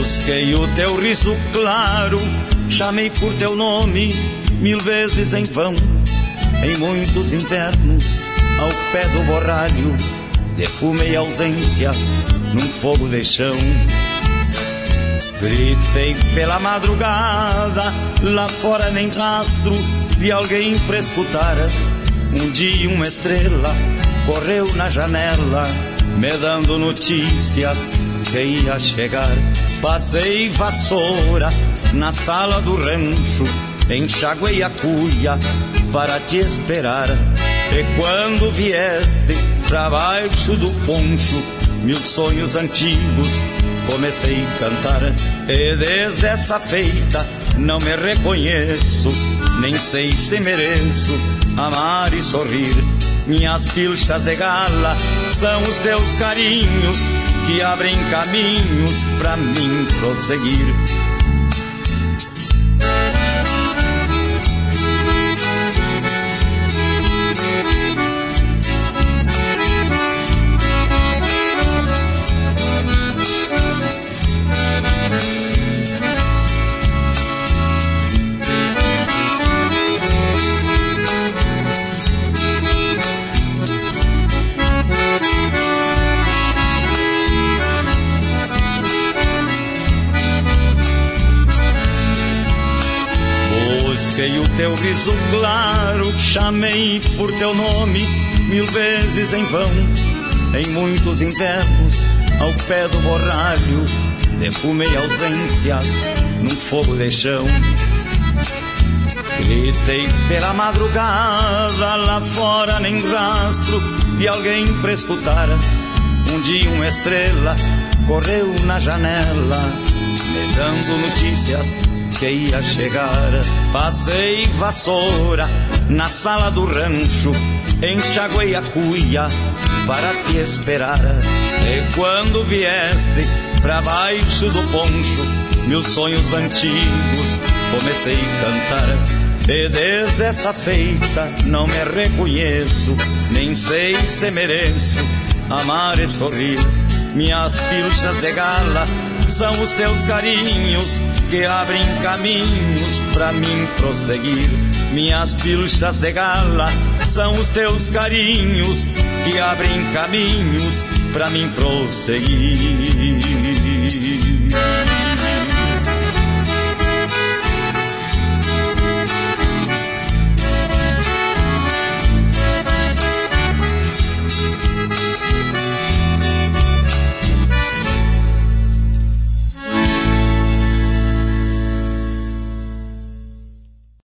Busquei o teu riso claro, chamei por teu nome 1000 vezes em vão. Em muitos invernos, ao pé do borralho, defumei ausências num fogo de chão. Gritei pela madrugada, lá fora nem rastro de alguém pra escutar. Um dia uma estrela correu na janela, me dando notícias que ia chegar. Passei vassoura na sala do rancho, enxaguei a cuia para te esperar. E quando vieste pra baixo do poncho, 1000 sonhos antigos comecei a cantar. E desde essa feita não me reconheço, nem sei se mereço amar e sorrir. Minhas pilchas de gala são os teus carinhos que abrem caminhos pra mim prosseguir. Busquei o teu riso claro, chamei por teu nome 1000 vezes em vão. Em muitos invernos, ao pé do borralho, defumei ausências num fogo de chão. Gritei pela madrugada, lá fora nem rastro de alguém pra escutar. Um dia uma estrela correu na janela, me dando notícias que ia chegar. Passei vassoura na sala do rancho, enxaguei a cuia para te esperar. E quando vieste pra baixo do poncho, 1000 sonhos antigos comecei a cantar. E desde essa feita não me reconheço, nem sei se mereço amar e sorrir. Minhas pilchas de gala são os teus carinhos que abrem caminhos pra mim prosseguir. Minhas pilchas de gala são os teus carinhos que abrem caminhos pra mim prosseguir.